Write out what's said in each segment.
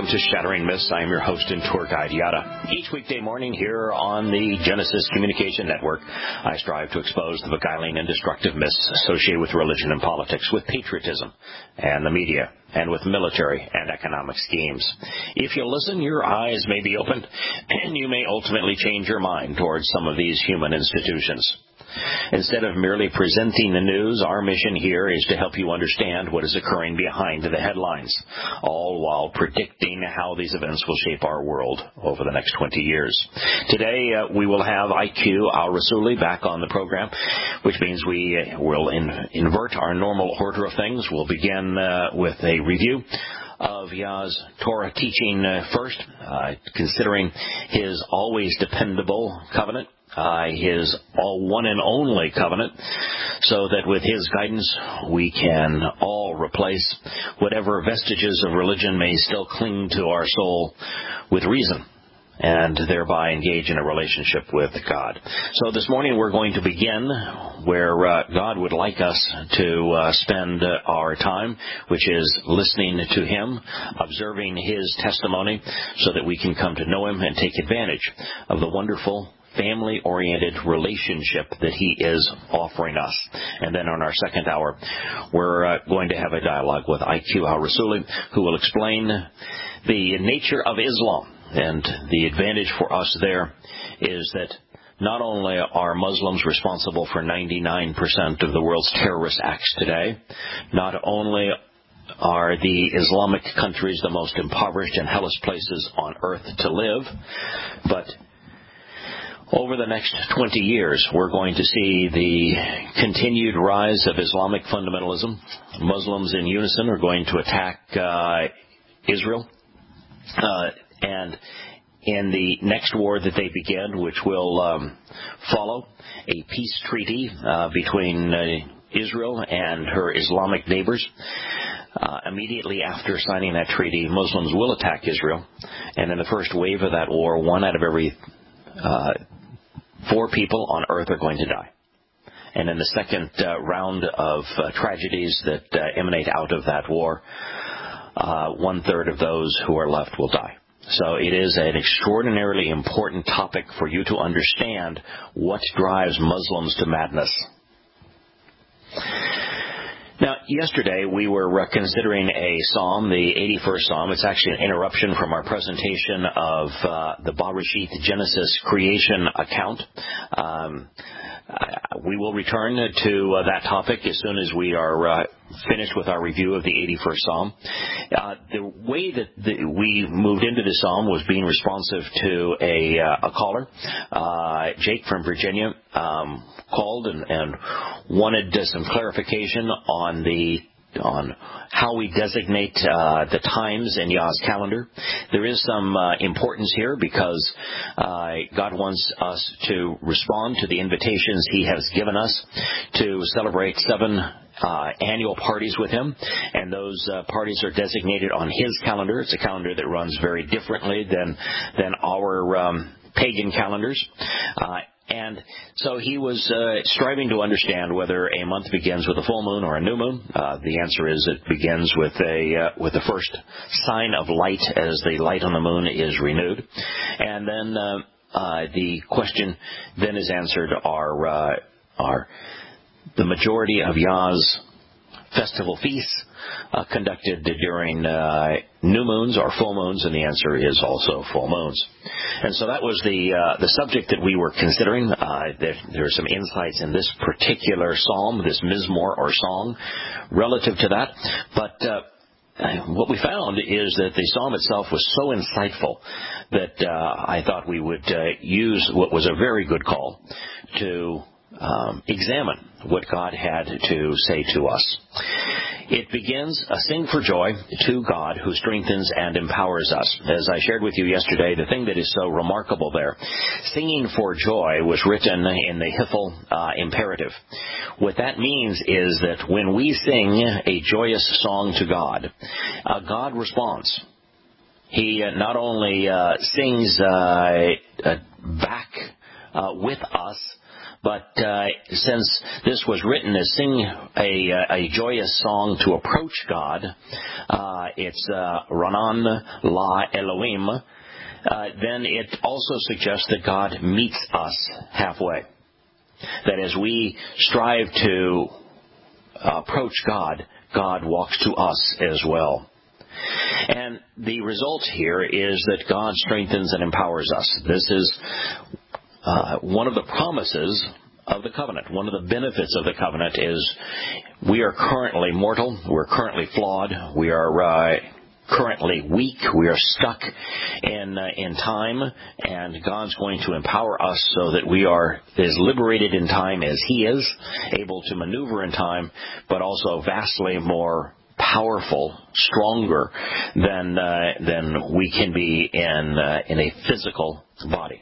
welcome to Shattering Myths. I am your host and tour guide, Yada. Each weekday morning here on the Genesis Communication Network, I strive to expose the beguiling and destructive myths associated with religion and politics, with patriotism and the media, and with military and economic schemes. If you listen, your eyes may be opened, and you may ultimately change your mind towards some of these human institutions. Instead of merely presenting the news, our mission here is to help you understand what is occurring behind the headlines, all while predicting how these events will shape our world over the next 20 years. Today, we will have IQ al-Rassouli back on the program, which means we will invert our normal order of things. We'll begin with a review of Yah's Torah teaching first, considering his always dependable covenant, his one and only covenant, so that with his guidance we can all replace whatever vestiges of religion may still cling to our soul with reason, and thereby engage in a relationship with God. So this morning we're going to begin where God would like us to spend our time, which is listening to Him, observing His testimony, so that we can come to know Him and take advantage of the wonderful family-oriented relationship that He is offering us. And then on our second hour, we're going to have a dialogue with IQ al-Rassouli, who will explain the nature of Islam. And the advantage for us there is that not only are Muslims responsible for 99% of the world's terrorist acts today, not only are the Islamic countries the most impoverished and hellish places on earth to live, but over the next 20 years, we're going to see the continued rise of Islamic fundamentalism. Muslims in unison are going to attack Israel. And in the next war that they begin, which will follow, a peace treaty between Israel and her Islamic neighbors. Immediately after signing that treaty, Muslims will attack Israel. And in the first wave of that war, 1 out of every 4 people on earth are going to die. And in the second round of tragedies that emanate out of that war, 1/3 of those who are left will die. So it is an extraordinarily important topic for you to understand what drives Muslims to madness. Now, yesterday we were considering a psalm, the 81st Psalm. It's actually an interruption from our presentation of the Bereshith Genesis creation account. We will return to that topic as soon as we are finished with our review of the 81st Psalm. The way that we moved into the Psalm was being responsive to a caller. Jake from Virginia called and wanted some clarification on how we designate the times in Yah's calendar. There is some importance here because God wants us to respond to the invitations He has given us to celebrate 7 annual parties with Him, and those parties are designated on His calendar. It's a calendar that runs very differently than our pagan calendars. And so he was striving to understand whether a month begins with a full moon or a new moon. The answer is it begins with the first sign of light as the light on the moon is renewed. And then the question then is answered, are the majority of Yah's festival feasts conducted during new moons or full moons? And the answer is also full moons. And so that was the subject that we were considering. There are some insights in this particular psalm, this mizmor or song, relative to that. But what we found is that the psalm itself was so insightful that I thought we would use what was a very good call to examine what God had to say to us. It begins, sing for joy to God who strengthens and empowers us. As I shared with you yesterday, the thing that is so remarkable there, singing for joy was written in the Hifel imperative. What that means is that when we sing a joyous song to God, God responds. He not only sings back with us. But since this was written as sing a joyous song to approach God, it's Ranan La Elohim, then it also suggests that God meets us halfway. That as we strive to approach God, God walks to us as well. And the result here is that God strengthens and empowers us. This is one of the promises of the covenant. One of the benefits of the covenant is we are currently mortal. We're currently flawed. We are currently weak. We are stuck in time, and God's going to empower us so that we are as liberated in time as He is, able to maneuver in time, but also vastly more powerful, stronger than we can be in a physical body.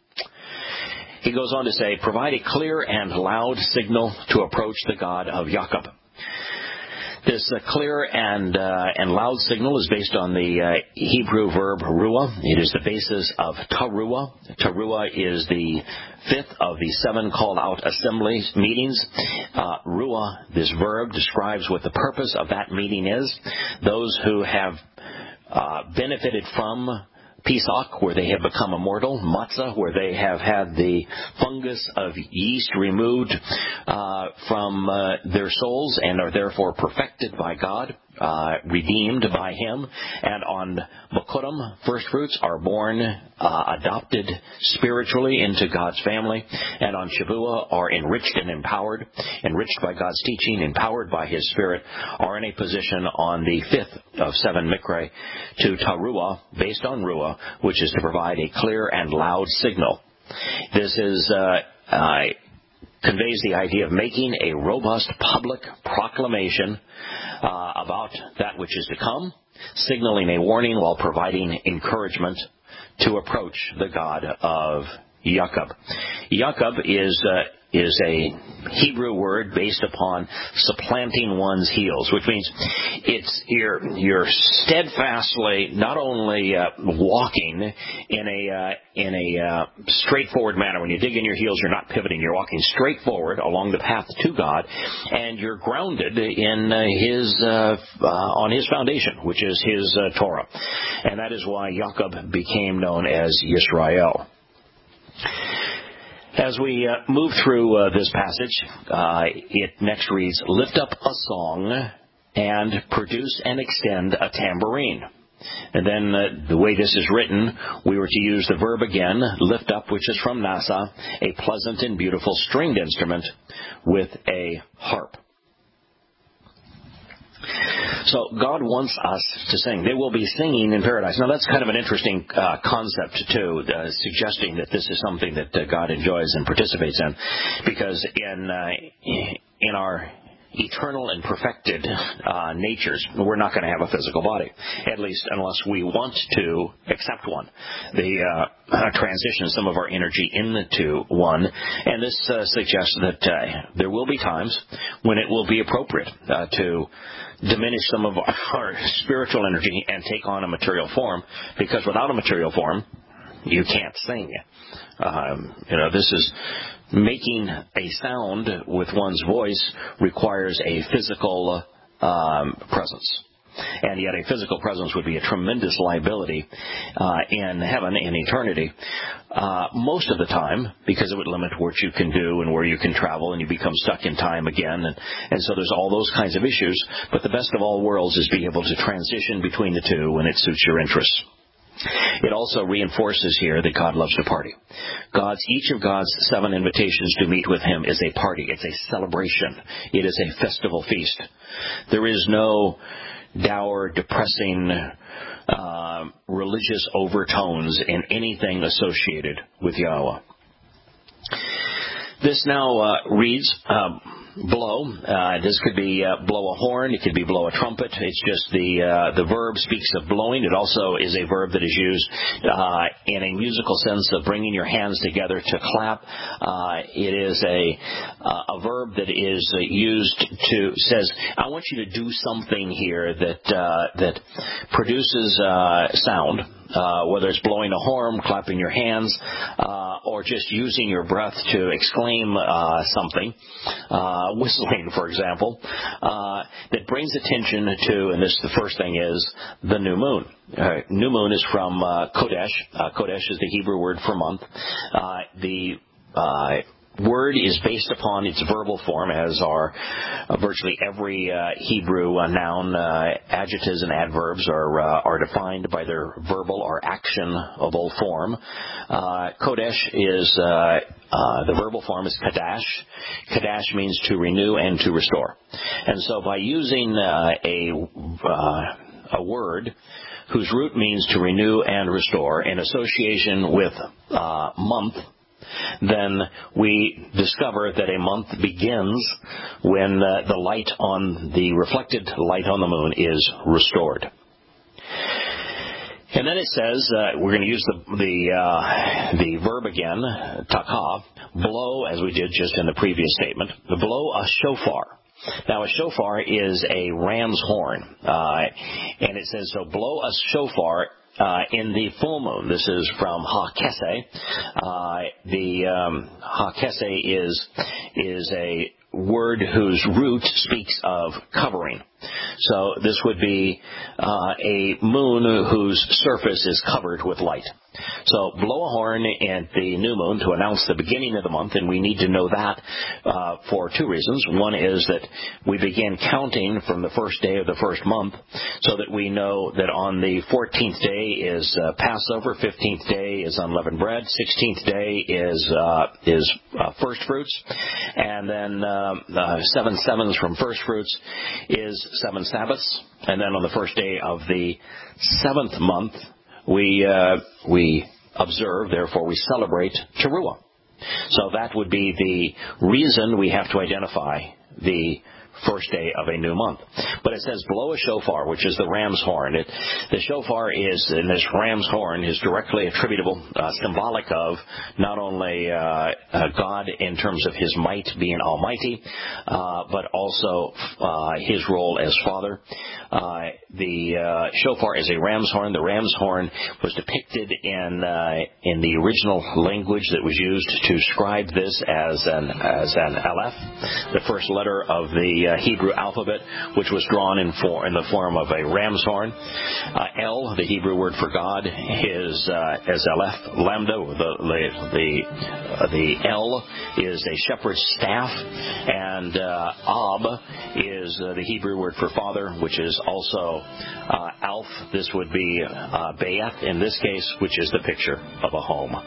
He goes on to say, provide a clear and loud signal to approach the God of Jacob. This clear and loud signal is based on the Hebrew verb ruah. It is the basis of taruah. Taruah is the fifth of the 7 called-out assemblies meetings. Ruah, this verb, describes what the purpose of that meeting is. Those who have benefited from Pesach, where they have become immortal. Matzah, where they have had the fungus of yeast removed from their souls and are therefore perfected by God, redeemed by Him. And on Bikurim, first fruits, are born, adopted spiritually into God's family. And on Shavuot, are enriched and empowered, enriched by God's teaching, empowered by His Spirit, are in a position on the 5th of 7 Mikra to Taruah, based on Ruah, which is to provide a clear and loud signal. This is conveys the idea of making a robust public proclamation about that which is to come, signaling a warning while providing encouragement to approach the God of Jacob. Jacob is a Hebrew word based upon supplanting one's heels, which means it's you're steadfastly not only walking in a straightforward manner. When you dig in your heels, you're not pivoting. You're walking straight forward along the path to God, and you're grounded in on His foundation, which is His Torah, and that is why Jacob became known as Yisrael. As we move through this passage, it next reads, lift up a song and produce and extend a tambourine. And then the way this is written, we were to use the verb again, lift up, which is from Nasa, a pleasant and beautiful stringed instrument with a harp. So God wants us to sing. They will be singing in paradise. Now that's kind of an interesting concept too, suggesting that this is something that God enjoys and participates in, because in our eternal and perfected natures, we're not going to have a physical body, at least unless we want to accept one. The transition some of our energy into one, and this suggests that there will be times when it will be appropriate to diminish some of our spiritual energy and take on a material form, because without a material form, you can't sing. This is making a sound with one's voice requires a physical presence. And yet a physical presence would be a tremendous liability in heaven, in eternity, most of the time, because it would limit what you can do and where you can travel, and you become stuck in time again. And so there's all those kinds of issues. But the best of all worlds is being able to transition between the two when it suits your interests. It also reinforces here that God loves to party. Each of God's 7 invitations to meet with Him is a party. It's a celebration. It is a festival feast. There is no dour, depressing, religious overtones in anything associated with Yahweh. This now reads, blow. This could be blow a horn. It could be blow a trumpet. It's just the verb speaks of blowing. It also is a verb that is used in a musical sense of bringing your hands together to clap. It is a verb that is used says, I want you to do something here that produces sound. whether it's blowing a horn, clapping your hands, or just using your breath to exclaim something, whistling, for example, that brings attention to, and this the first thing is, the new moon. New moon is from Kodesh. Kodesh is the Hebrew word for month. The word is based upon its verbal form, as are virtually every Hebrew noun. Adjectives and adverbs are defined by their verbal or actionable form. Kodesh is the verbal form is kadash. Kadash means to renew and to restore. And so by using a word whose root means to renew and restore in association with month, then we discover that a month begins when the light on the reflected light on the moon is restored. And then it says, we're going to use the verb again, takah, blow, as we did just in the previous statement, to blow a shofar. Now, a shofar is a ram's horn, and it says, so blow a shofar in the full moon. This is from Ha-Keseh. Ha-Keseh is a word whose root speaks of covering. So this would be a moon whose surface is covered with light. So blow a horn at the new moon to announce the beginning of the month, and we need to know that for two reasons. One is that we begin counting from the first day of the first month, so that we know that on the 14th day is Passover, 15th day is unleavened bread, 16th day is first fruits, and then 7 sevens from first fruits is 7 Sabbaths, and then on the first day of the 7th month, we observe, therefore we celebrate Teruah. So that would be the reason we have to identify the first day of a new month. But it says blow a shofar, which is the ram's horn. The shofar is, and this ram's horn is directly attributable, symbolic of not only God in terms of His might being almighty, but also His role as Father. The shofar is a ram's horn. The ram's horn was depicted in the original language that was used to describe this as an aleph, the first letter of the Hebrew alphabet, which was drawn in the form of a ram's horn. El, the Hebrew word for God, is as aleph. Lambda, the El is a shepherd's staff, and Ab is the Hebrew word for father, which is also Alf. This would be Be'eth in this case, which is the picture of a home.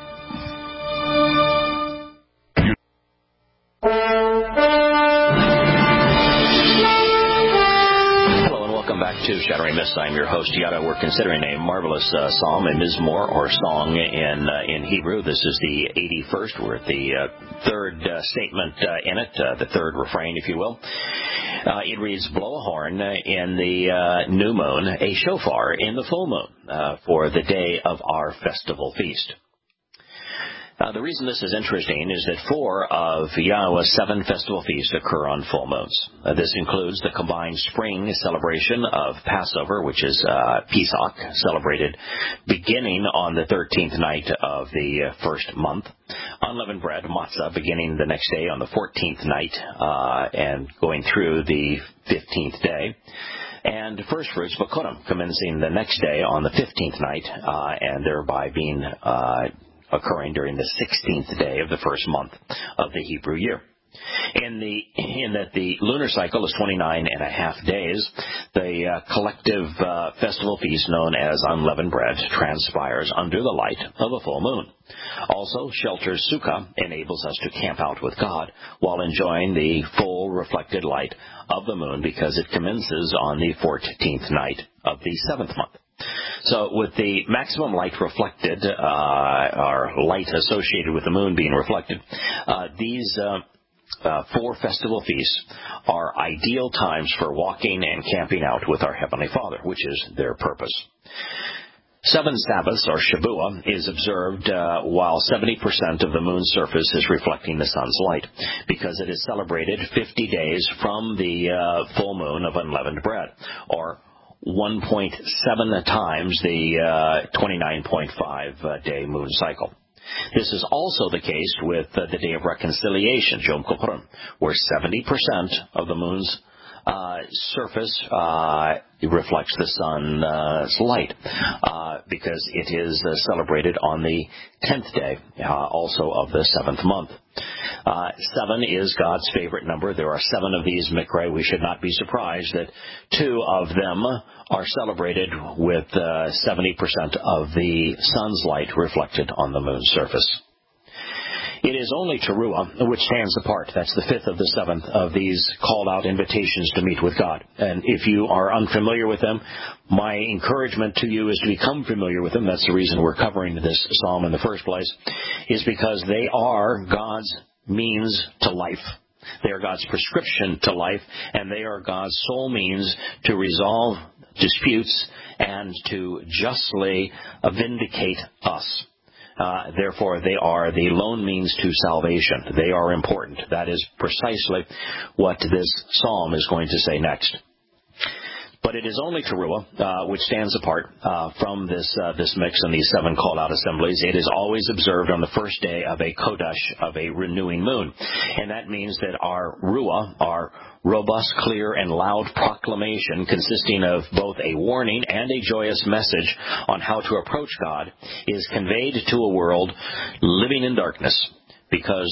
To Shattering Myths. I'm your host, Yada. We're considering a marvelous psalm, a mizmor, or song in Hebrew. This is the 81st. We're at the third statement in it, the third refrain, if you will. It reads, blow a horn in the new moon, a shofar in the full moon, for the day of our festival feast. The reason this is interesting is that 4 of Yahweh's 7 festival feasts occur on full moons. This includes the combined spring celebration of Passover, which is Pesach, celebrated beginning on the 13th night of the first month. Unleavened bread, matzah, beginning the next day on the 14th night and going through the 15th day. And first fruits, Bakurim, commencing the next day on the 15th night and thereby being occurring during the 16th day of the first month of the Hebrew year. In that the lunar cycle is 29 and a half days, the collective festival feast known as unleavened bread transpires under the light of a full moon. Also, Shelter's Sukkah enables us to camp out with God while enjoying the full reflected light of the moon because it commences on the 14th night of the 7th month. So with the maximum light reflected, or light associated with the moon being reflected, these 4 festival feasts are ideal times for walking and camping out with our Heavenly Father, which is their purpose. 7 Sabbaths, or Shavuot, is observed while 70% of the moon's surface is reflecting the sun's light, because it is celebrated 50 days from the full moon of unleavened bread, or 1.7 times the 29.5-day moon cycle. This is also the case with the Day of Reconciliation, Yom Kippur, where 70% of the moon's surface reflects the sun's light, because it is celebrated on the 10th day, also of the 7th month. 7 is God's favorite number. There are 7 of these Mikre. We should not be surprised that 2 of them are celebrated with 70% of the sun's light reflected on the moon's surface. It is only Teruah which stands apart. That's the 5th of the 7th of these called-out invitations to meet with God. And if you are unfamiliar with them, my encouragement to you is to become familiar with them. That's the reason we're covering this psalm in the first place, is because they are God's means to life. They are God's prescription to life, and they are God's sole means to resolve disputes and to justly vindicate us. Therefore, they are the lone means to salvation. They are important. That is precisely what this psalm is going to say next. But it is only Teruah which stands apart from this mix and these 7 called-out assemblies. It is always observed on the first day of a Kodesh, of a renewing moon. And that means that our Ruah, our robust, clear, and loud proclamation, consisting of both a warning and a joyous message on how to approach God, is conveyed to a world living in darkness, because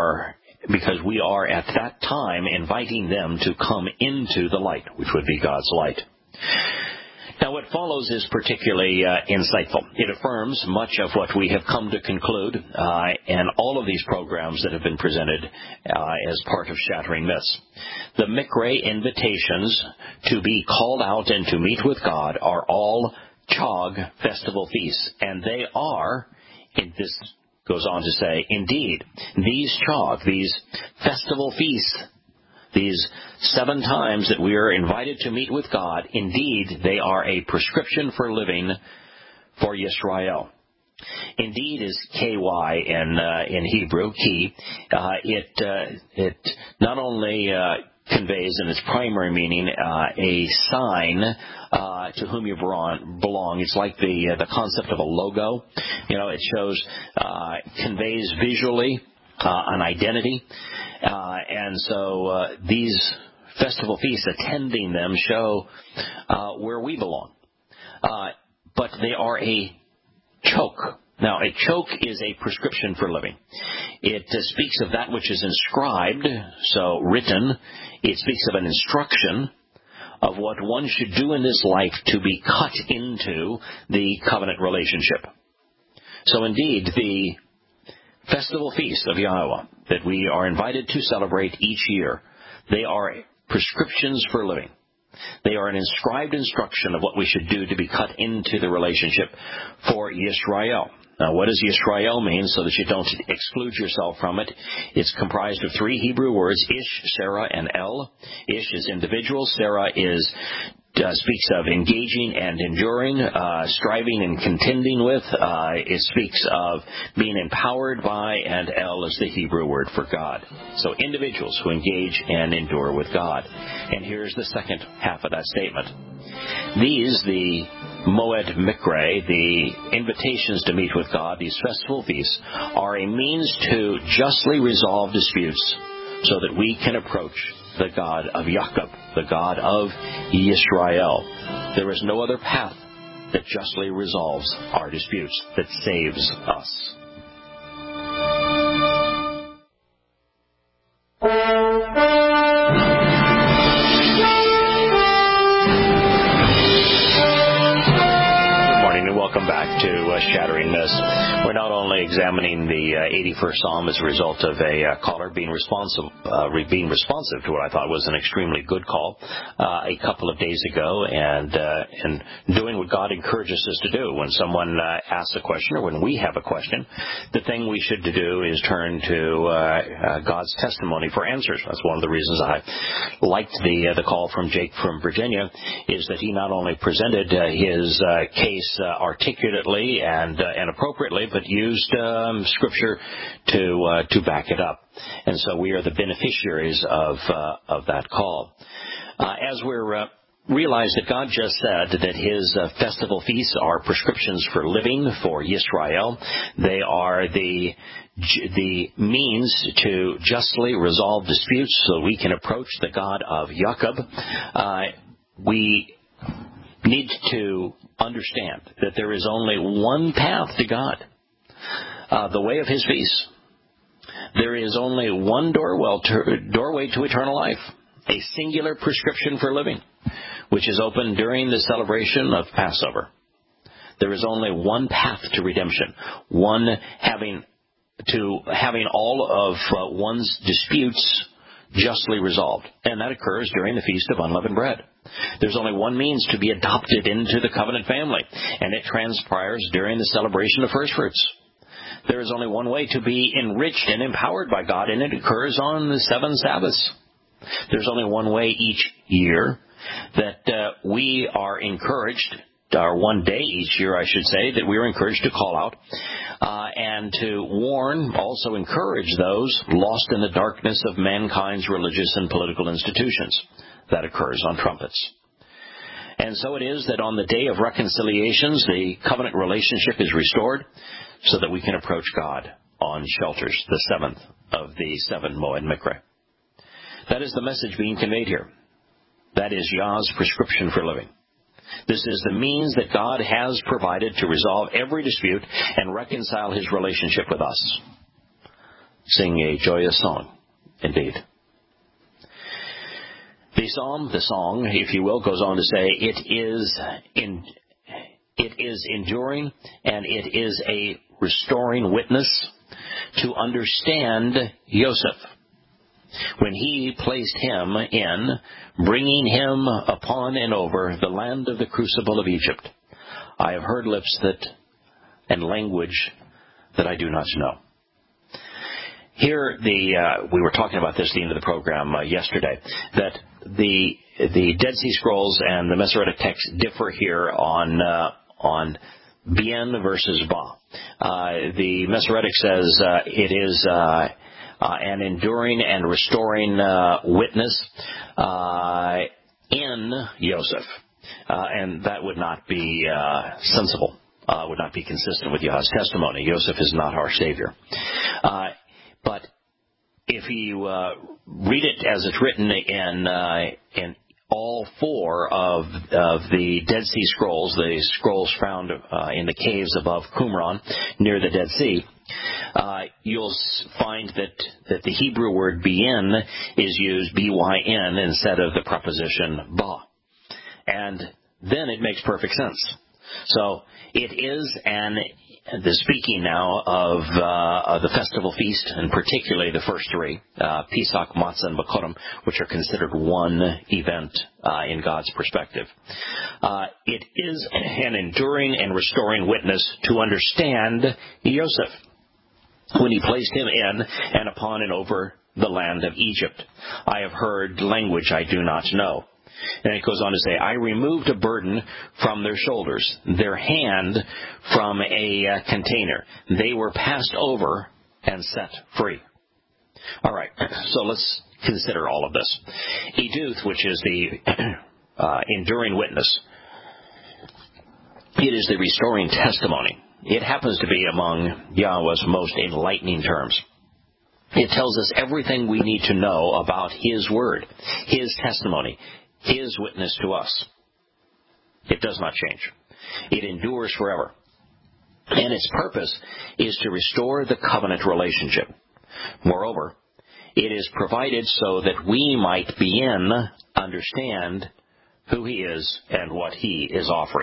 we are at that time inviting them to come into the light, which would be God's light. Now, what follows is particularly insightful. It affirms much of what we have come to conclude in all of these programs that have been presented as part of Shattering Myths. The Mikre invitations to be called out and to meet with God are all Chag festival feasts, and they are, this goes on to say, indeed, these Chag, these festival feasts, these 7 times that we are invited to meet with God, indeed, they are a prescription for living for Yisrael. Indeed is KY in Hebrew, ki. It not only conveys in its primary meaning a sign to whom you belong. It's like the concept of a logo. It shows, conveys visually an identity. And so these festival feasts, attending them, show where we belong. But they are a choke. Now, a choke is a prescription for living. It speaks of that which is inscribed, so written. It speaks of an instruction of what one should do in this life to be cut into the covenant relationship. So indeed, the festival feast of Yahweh that we are invited to celebrate each year, they are prescriptions for living. They are an inscribed instruction of what we should do to be cut into the relationship for Yisrael. Now, what does Yisrael mean, so that you don't exclude yourself from it? It's comprised of 3 Hebrew words, Ish, Sarah, and El. Ish is individual. Sarah speaks of engaging and enduring, striving and contending with. It speaks of being empowered by, and El is the Hebrew word for God. So individuals who engage and endure with God. And here's the second half of that statement. These, the Moed Mikre, the invitations to meet with God, these festival feasts, are a means to justly resolve disputes so that we can approach the God of Jacob, the God of Yisrael. There is no other path that justly resolves our disputes, that saves us. Welcome back to Shattering Myths. We're not only examining the 81st Psalm as a result of a caller being responsive to what I thought was an extremely good call a couple of days ago, and doing what God encourages us to do. When someone asks a question, or when we have a question, the thing we should do is turn to God's testimony for answers. That's one of the reasons I liked the call from Jake from Virginia, is that he not only presented his case articulately and appropriately, but used Scripture to back it up. And so we are the beneficiaries of that call. As we're realize that God just said that his festival feasts are prescriptions for living for Yisrael. They are the means to justly resolve disputes so we can approach the God of Jacob. We need to understand that there is only one path to God, the way of his feasts. There is only one doorway to eternal life, a singular prescription for living, which is open during the celebration of Passover. There is only one path to redemption, one having all of one's disputes justly resolved, and that occurs during the Feast of Unleavened Bread. There's only one means to be adopted into the covenant family, and it transpires during the celebration of first fruits. There is only one way to be enriched and empowered by God, and it occurs on the 7 Sabbaths. There's only one way each year that we are encouraged, or one day each year, I should say, that we are encouraged to call out and to warn, also encourage those lost in the darkness of mankind's religious and political institutions. That occurs on trumpets. And so it is that on the day of reconciliations, the covenant relationship is restored so that we can approach God on shelters, the 7th of the 7 Moed Mikra. That is the message being conveyed here. That is Yah's prescription for living. This is the means that God has provided to resolve every dispute and reconcile his relationship with us. Sing a joyous song, indeed. The song, if you will, goes on to say, it is enduring and it is a restoring witness to understand Yosef when he placed him in, bringing him upon and over the land of the crucible of Egypt. I have heard lips and language that I do not know. Here, we were talking about this at the end of the program yesterday, that the Dead Sea Scrolls and the Masoretic text differ here on Bien versus Ba. The Masoretic says it is an enduring and restoring witness in Yosef, and that would not be sensible, would not be consistent with Yah's testimony. Yosef is not our Savior. But if you read it as it's written in all 4 of the Dead Sea Scrolls, the scrolls found in the caves above Qumran near the Dead Sea, you'll find that the Hebrew word bien is used B-Y-N instead of the preposition ba. And then it makes perfect sense. So it is the speaking now of the festival feast, and particularly the first 3, Pesach, Matzah, and Bikurim, which are considered one event in God's perspective. It is an enduring and restoring witness to understand Yosef when he placed him in and upon and over the land of Egypt. I have heard language I do not know. And it goes on to say, I removed a burden from their shoulders, their hand from a container. They were passed over and set free. All right, so let's consider all of this. Eduth, which is the enduring witness, it is the restoring testimony. It happens to be among Yahweh's most enlightening terms. It tells us everything we need to know about his word, his testimony, his witness to us. It does not change. It endures forever. And its purpose is to restore the covenant relationship. Moreover, it is provided so that we might understand who he is and what he is offering.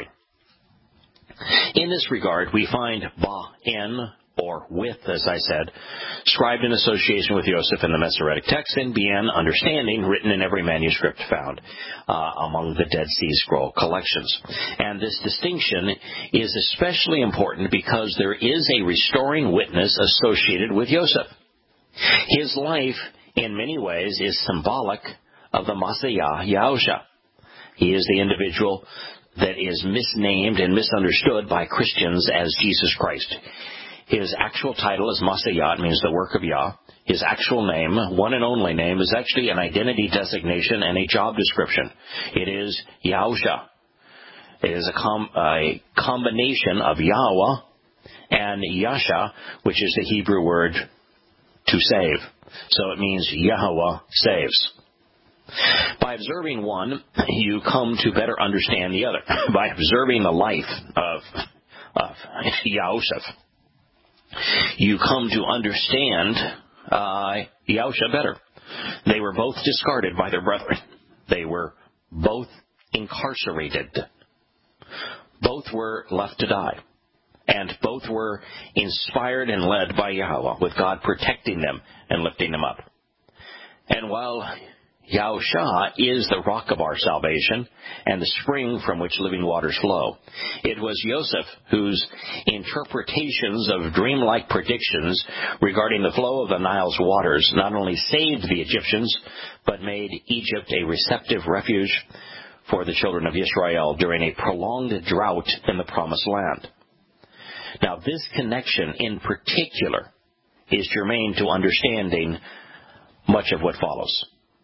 In this regard, we find ba-en, or with, as I said, scribed in association with Yosef in the Masoretic text, and bien, understanding, written in every manuscript found among the Dead Sea Scroll collections. And this distinction is especially important because there is a restoring witness associated with Yosef. His life, in many ways, is symbolic of the Messiah, Yahusha. He is the individual that is misnamed and misunderstood by Christians as Jesus Christ. His actual title is Masayah. It means the work of Yah. His actual name, one and only name, is actually an identity designation and a job description. It is Yahusha. It is a combination of Yahweh and Yasha, which is the Hebrew word to save. So it means Yahweh saves. By observing one, you come to better understand the other. By observing the life of Yahusha, you come to understand Yahusha better. They were both discarded by their brethren. They were both incarcerated. Both were left to die. And both were inspired and led by Yahweh, with God protecting them and lifting them up. And while Yahusha is the rock of our salvation and the spring from which living waters flow, it was Yosef whose interpretations of dreamlike predictions regarding the flow of the Nile's waters not only saved the Egyptians, but made Egypt a receptive refuge for the children of Israel during a prolonged drought in the Promised Land. Now, this connection in particular is germane to understanding much of what follows.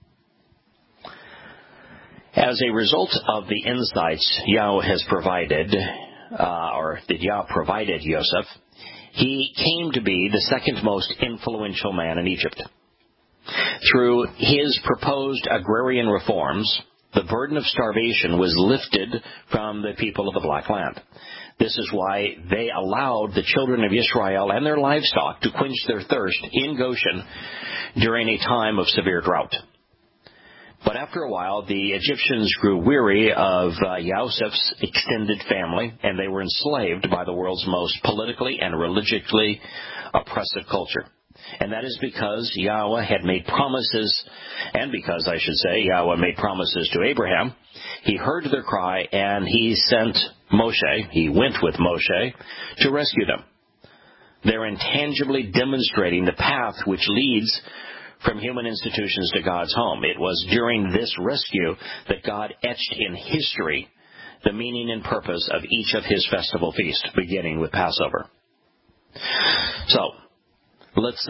As a result of the insights Yahweh has provided, or that Yah provided Yosef, he came to be the second most influential man in Egypt. Through his proposed agrarian reforms, the burden of starvation was lifted from the people of the Black Land. This is why they allowed the children of Israel and their livestock to quench their thirst in Goshen during a time of severe drought. But after a while, the Egyptians grew weary of Yosef's extended family, and they were enslaved by the world's most politically and religiously oppressive culture. And that is because Yahweh had made promises, and because, I should say, Yahweh made promises to Abraham. He heard their cry, and he sent Moshe, he went with Moshe, to rescue them. They're intangibly demonstrating the path which leads from human institutions to God's home. It was during this rescue that God etched in history the meaning and purpose of each of his festival feasts, beginning with Passover. So, let's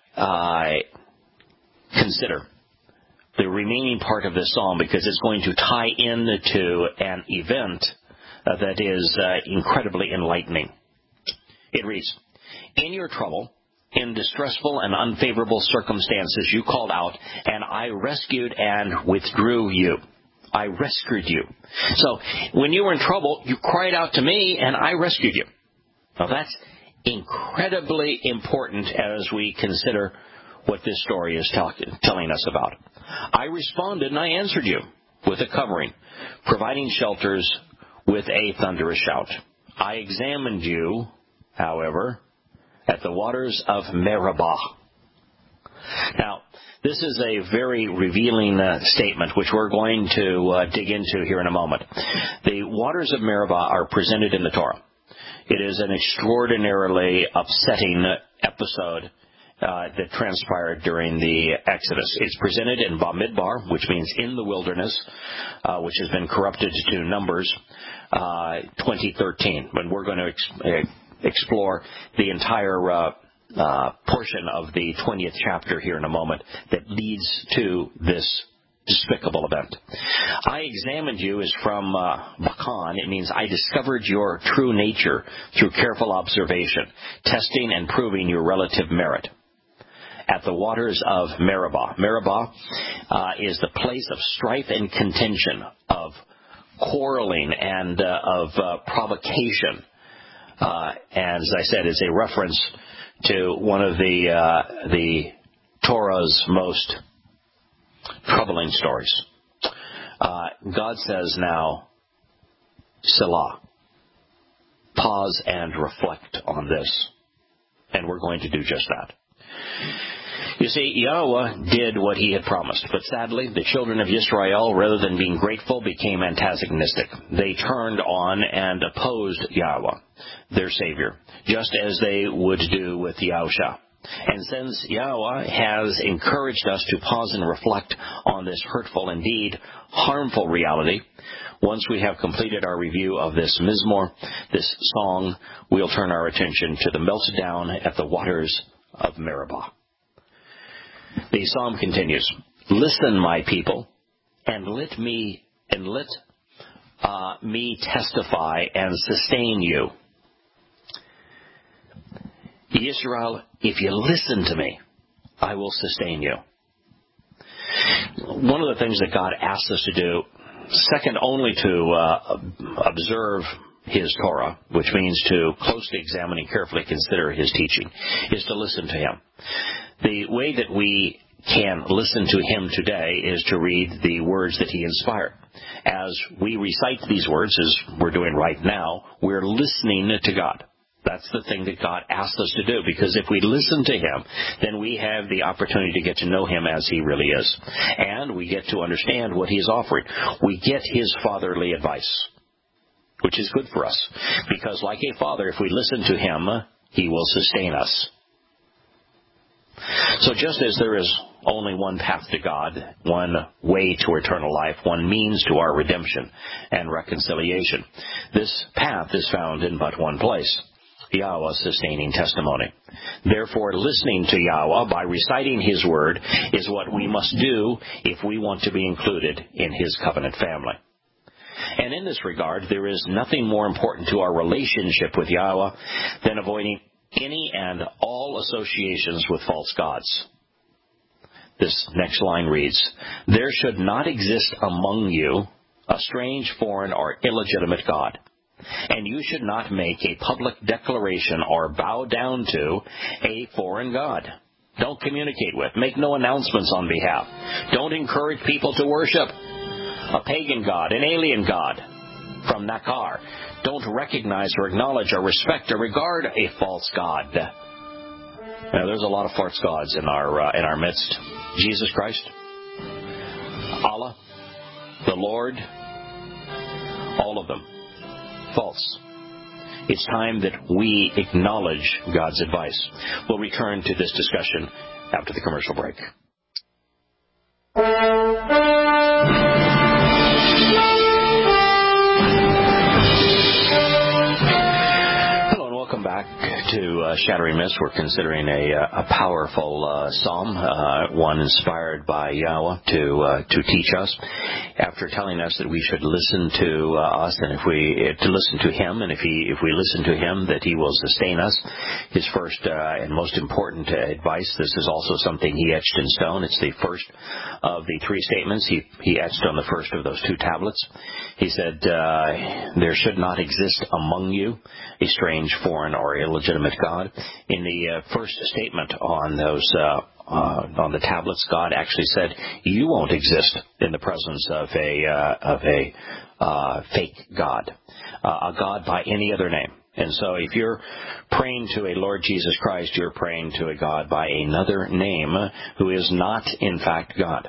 consider the remaining part of this psalm, because it's going to tie into an event that is incredibly enlightening. It reads, "In your trouble, in distressful and unfavorable circumstances, you called out, and I rescued and withdrew you." I rescued you. So, when you were in trouble, you cried out to me, and I rescued you. Now, that's incredibly important as we consider what this story is telling us about. I responded and I answered you with a covering, providing shelters with a thunderous shout. I examined you, however, at the waters of Meribah. Now, this is a very revealing statement, which we're going to dig into here in a moment. The waters of Meribah are presented in the Torah. It is an extraordinarily upsetting episode that transpired during the Exodus. It's presented in Bamidbar, which means in the wilderness, which has been corrupted to Numbers 20:13. When we're going to explore the entire portion of the 20th chapter here in a moment that leads to this despicable event. I examined you is from Bakan. It means I discovered your true nature through careful observation, testing and proving your relative merit. At the waters of Meribah. Meribah is the place of strife and contention, of quarreling and of provocation. And as I said, it's a reference to one of the Torah's most troubling stories. God says now, Selah. Pause and reflect on this. And we're going to do just that. You see, Yahweh did what he had promised, but sadly, the children of Israel, rather than being grateful, became antagonistic. They turned on and opposed Yahweh, their Savior, just as they would do with Yahusha. And since Yahweh has encouraged us to pause and reflect on this hurtful, indeed harmful reality, Once we have completed our review of this Mizmor, this song, we'll turn our attention to the meltdown at the waters of Meribah. The psalm continues, "Listen, my people, and let me testify and sustain you. Israel, if you listen to me, I will sustain you." One of the things that God asks us to do, second only to observe His Torah, which means to closely examine and carefully consider His teaching, is to listen to Him. The way that we can listen to Him today is to read the words that He inspired. As we recite these words, as we're doing right now, we're listening to God. That's the thing that God asks us to do, because if we listen to Him, then we have the opportunity to get to know Him as He really is. And we get to understand what He is offering. We get His fatherly advice, which is good for us, because like a father, if we listen to Him, He will sustain us. So just as there is only one path to God, one way to eternal life, one means to our redemption and reconciliation, this path is found in but one place: Yahweh's sustaining testimony. Therefore, listening to Yahweh by reciting His word is what we must do if we want to be included in His covenant family. And in this regard, there is nothing more important to our relationship with Yahweh than avoiding any and all associations with false gods. This next line reads, "There should not exist among you a strange, foreign, or illegitimate god. And you should not make a public declaration or bow down to a foreign god." Don't communicate with, make no announcements on behalf. Don't encourage people to worship a pagan god, an alien god from Nakar. Don't recognize or acknowledge or respect or regard a false god. Now, there's a lot of false gods in our midst. Jesus Christ, Allah, the Lord, all of them false. It's time that we acknowledge God's advice. We'll return to this discussion after the commercial break. Welcome back to Shattering Myths. We're considering a powerful psalm, one inspired by Yahweh to teach us. After telling us that we should listen to us, and to listen to Him, and if we listen to Him, that He will sustain us. His first and most important advice. This is also something He etched in stone. It's the first of the three statements He etched on the first of those two tablets. He said, "There should not exist among you a strange, foreign, or illegitimate god." In the first statement on those on the tablets, God actually said, "You won't exist in the presence of a fake god, a god by any other name." And so, if you're praying to a Lord Jesus Christ, you're praying to a God by another name who is not, in fact, God.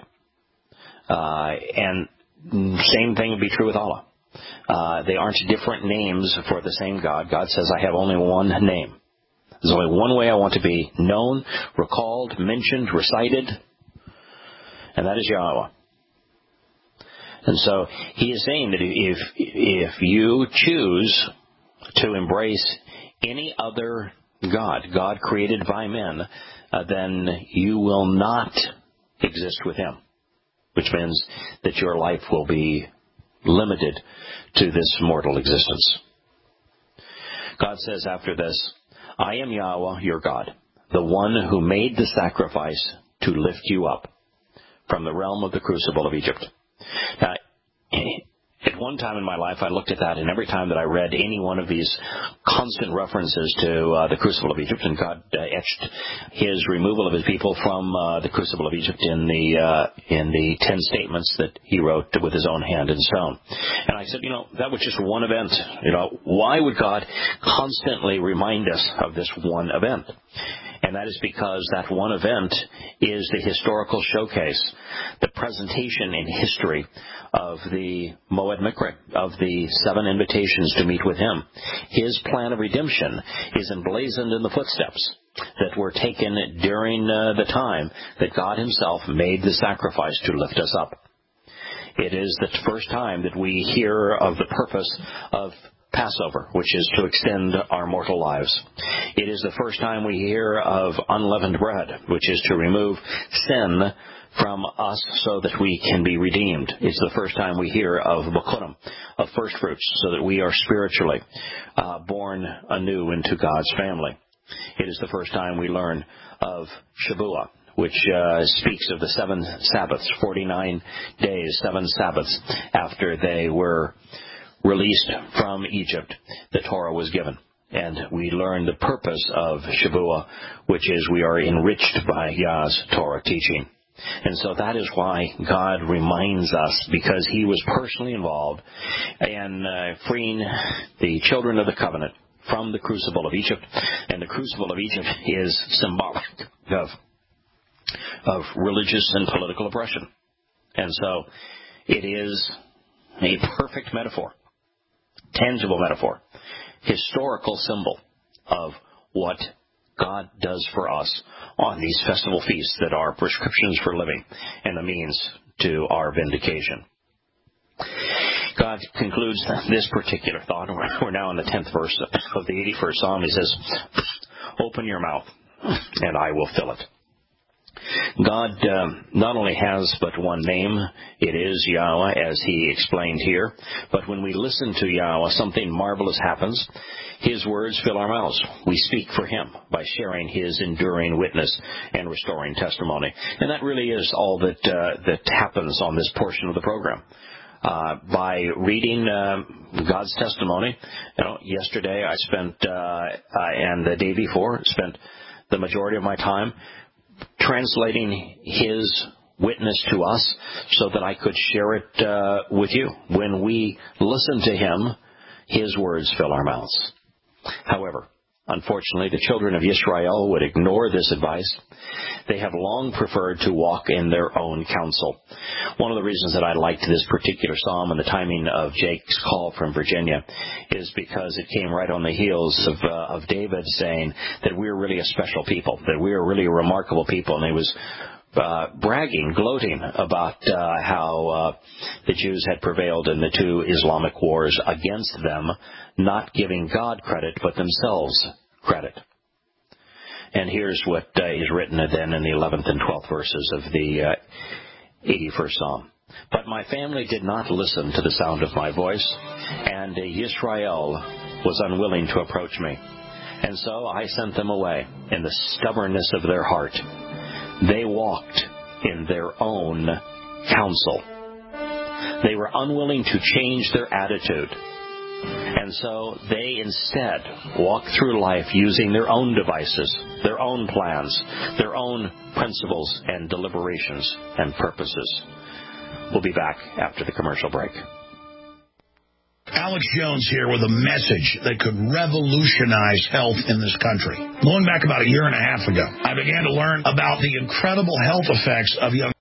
And same thing would be true with Allah. They aren't different names for the same God. God says, "I have only one name. There's only one way I want to be known, recalled, mentioned, recited, and that is Yahweh." And so He is saying that if you choose to embrace any other God created by men, then you will not exist with Him, which means that your life will be limited to this mortal existence. God says after this, "I am Yahweh, your God, the one who made the sacrifice to lift you up from the realm of the crucible of Egypt." Now, at one time in my life, I looked at that, and every time that I read any one of these constant references to the crucible of Egypt, and God etched His removal of His people from the crucible of Egypt in the 10 statements that He wrote with His own hand in stone. And I said, that was just one event. Why would God constantly remind us of this one event? And that is because that one event is the historical showcase, the presentation in history of the Moed Mikra, of the 7 invitations to meet with Him. His plan of redemption is emblazoned in the footsteps that were taken during the time that God Himself made the sacrifice to lift us up. It is the first time that we hear of the purpose of Passover, which is to extend our mortal lives. It is the first time we hear of unleavened bread, which is to remove sin from us so that we can be redeemed. It's the first time we hear of Bikurim, of first fruits, so that we are spiritually born anew into God's family. It is the first time we learn of Shavuot, which speaks of the 7 Sabbaths, 49 days, 7 Sabbaths after they were released from Egypt. The Torah was given. And we learn the purpose of Shavuot, which is we are enriched by Yah's Torah teaching. And so that is why God reminds us, because he was personally involved in freeing the children of the covenant from the crucible of Egypt. And the crucible of Egypt is symbolic of religious and political oppression. And so it is a perfect metaphor, tangible metaphor, historical symbol of what God does for us on these festival feasts that are prescriptions for living and the means to our vindication. God concludes this particular thought. We're now in the 10th verse of the 81st Psalm. He says, "Open your mouth, and I will fill it." God not only has but one name, it is Yahweh, as he explained here, but when we listen to Yahweh, something marvelous happens. His words fill our mouths. We speak for him by sharing his enduring witness and restoring testimony. And that really is all that happens on this portion of the program. By reading God's testimony, yesterday I spent, and the day before, spent the majority of my time translating his witness to us so that I could share it with you. When we listen to him, his words fill our mouths. However, unfortunately, the children of Israel would ignore this advice. They have long preferred to walk in their own counsel. One of the reasons that I liked this particular psalm and the timing of Jake's call from Virginia is because it came right on the heels of David saying that we're really a special people, that we're really a remarkable people. And he was bragging, gloating about how the Jews had prevailed in the 2 Islamic wars against them, not giving God credit, but themselves credit. And here's what is written then in the 11th and 12th verses of the 81st Psalm. "But my family did not listen to the sound of my voice, and Israel was unwilling to approach me. And so I sent them away in the stubbornness of their heart. They walked in their own counsel." They were unwilling to change their attitude. And so they instead walked through life using their own devices, their own plans, their own principles and deliberations and purposes. We'll be back after the commercial break. Alex Jones here with a message that could revolutionize health in this country. Going back about a year and a half ago, I began to learn about the incredible health effects of young